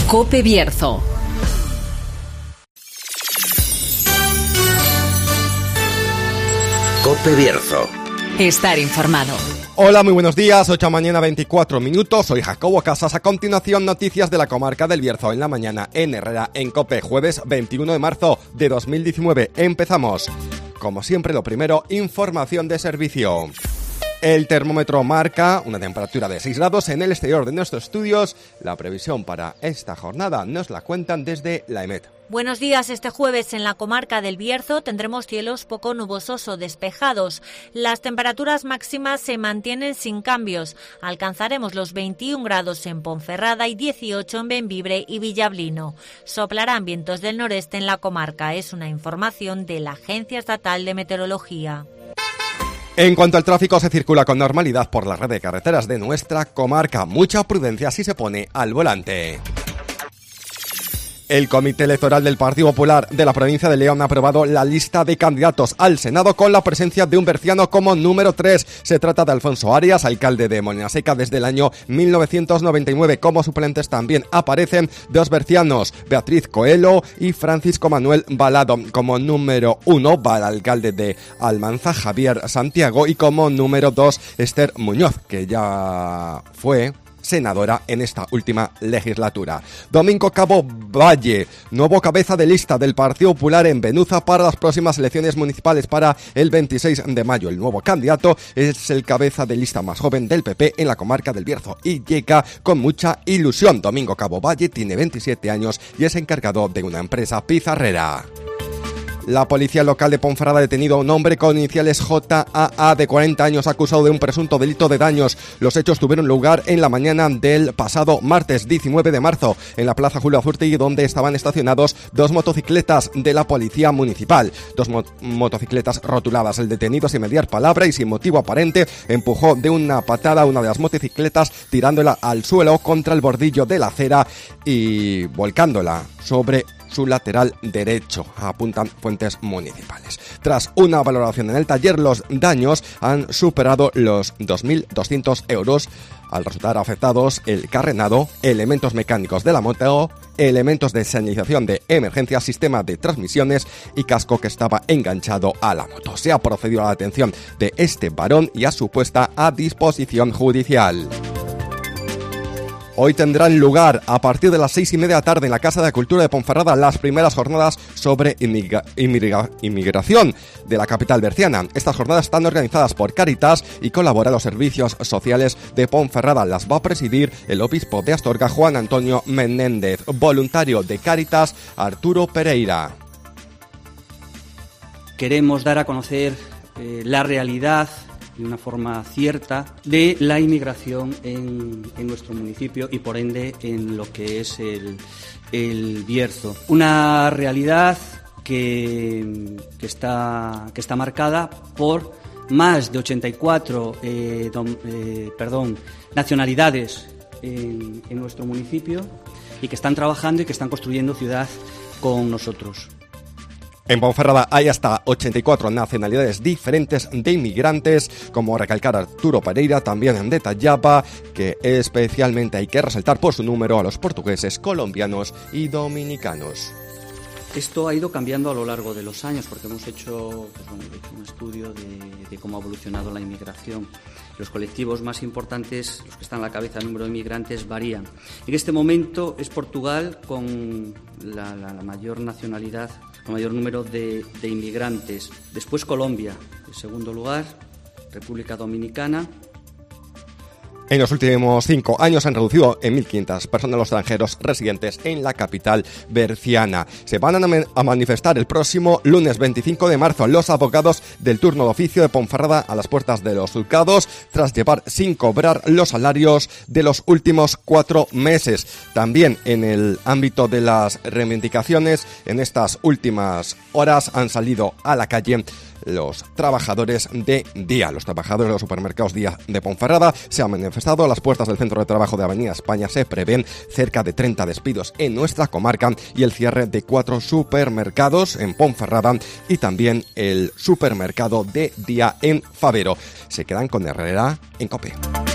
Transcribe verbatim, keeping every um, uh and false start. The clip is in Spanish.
COPE Bierzo. COPE Bierzo. Estar informado. Hola, muy buenos días, ocho de la mañana, veinticuatro minutos, soy Jacobo Casas. A continuación, noticias de la comarca del Bierzo en la mañana en Herrera, en COPE, jueves veintiuno de marzo de dos mil diecinueve. Empezamos. Como siempre, lo primero, información de servicio. El termómetro marca una temperatura de seis grados en el exterior de nuestros estudios. La previsión para esta jornada nos la cuentan desde la EMET. Buenos días. Este jueves en la comarca del Bierzo tendremos cielos poco nubosos o despejados. Las temperaturas máximas se mantienen sin cambios. Alcanzaremos los veintiún grados en Ponferrada y dieciocho en Bembibre y Villablino. Soplarán vientos del noreste en la comarca. Es una información de la Agencia Estatal de Meteorología. En cuanto al tráfico, se circula con normalidad por la red de carreteras de nuestra comarca. Mucha prudencia si se pone al volante. El Comité Electoral del Partido Popular de la provincia de León ha aprobado la lista de candidatos al Senado con la presencia de un berciano como número tres. Se trata de Alfonso Arias, alcalde de Molinaseca desde el año mil novecientos noventa y nueve. Como suplentes también aparecen dos bercianos, Beatriz Coelho y Francisco Manuel Balado. Como número uno va el alcalde de Almanza, Javier Santiago, y como número dos, Esther Muñoz, que ya fue senadora en esta última legislatura. Domingo Cabo Valle, nuevo cabeza de lista del Partido Popular en Benuza para las próximas elecciones municipales para el veintiséis de mayo. El nuevo candidato es el cabeza de lista más joven del P P en la comarca del Bierzo y llega con mucha ilusión. Domingo Cabo Valle tiene veintisiete años y es encargado de una empresa pizarrera. La policía local de Ponferrada ha detenido a un hombre con iniciales J A A de cuarenta años acusado de un presunto delito de daños. Los hechos tuvieron lugar en la mañana del pasado martes diecinueve de marzo en la plaza Julio Azurtegui, donde estaban estacionados dos motocicletas de la policía municipal. Dos mo- motocicletas rotuladas. El detenido, sin mediar palabra y sin motivo aparente, empujó de una patada una de las motocicletas, tirándola al suelo contra el bordillo de la acera y volcándola sobre su lateral derecho, apuntan fuentes municipales. Tras una valoración en el taller, los daños han superado los dos mil doscientos euros, al resultar afectados el carenado, elementos mecánicos de la moto, elementos de señalización de emergencia, sistema de transmisiones y casco que estaba enganchado a la moto. Se ha procedido a la detención de este varón y a su puesta a disposición judicial. Hoy tendrán lugar, a partir de las seis y media de la tarde, en la Casa de Cultura de Ponferrada, las primeras jornadas sobre inmigra- inmigra- inmigración de la capital berciana. Estas jornadas están organizadas por Cáritas y colaboran los servicios sociales de Ponferrada. Las va a presidir el obispo de Astorga, Juan Antonio Menéndez. Voluntario de Cáritas, Arturo Pereira. Queremos dar a conocer eh, la realidad de una forma cierta de la inmigración en, en nuestro municipio y por ende en lo que es el, el Bierzo. Una realidad que, que, está, que está marcada por más de ochenta y cuatro eh, dom, eh, perdón, nacionalidades en, en nuestro municipio y que están trabajando y que están construyendo ciudad con nosotros. En Ponferrada hay hasta ochenta y cuatro nacionalidades diferentes de inmigrantes, como recalcar Arturo Pereira, también detallaba que especialmente hay que resaltar por su número a los portugueses, colombianos y dominicanos. Esto ha ido cambiando a lo largo de los años porque hemos hecho, pues bueno, hecho un estudio de, de cómo ha evolucionado la inmigración. Los colectivos más importantes, los que están a la cabeza del número de inmigrantes, varían. En este momento es Portugal con la, la, la mayor nacionalidad, el mayor número de, de inmigrantes. Después Colombia, en segundo lugar, República Dominicana. En los últimos cinco años han reducido en mil quinientas personas los extranjeros residentes en la capital berciana. Se van a manifestar el próximo lunes veinticinco de marzo los abogados del turno de oficio de Ponferrada a las puertas de los juzgados tras llevar sin cobrar los salarios de los últimos cuatro meses. También en el ámbito de las reivindicaciones, en estas últimas horas han salido a la calle los trabajadores de Día. Los trabajadores de los supermercados Día de Ponferrada se han manifestado a las puertas del centro de trabajo de Avenida España. Se prevén cerca de treinta despidos en nuestra comarca y el cierre de cuatro supermercados en Ponferrada y también el supermercado de Día en Favero. Se quedan con Herrera en COPE.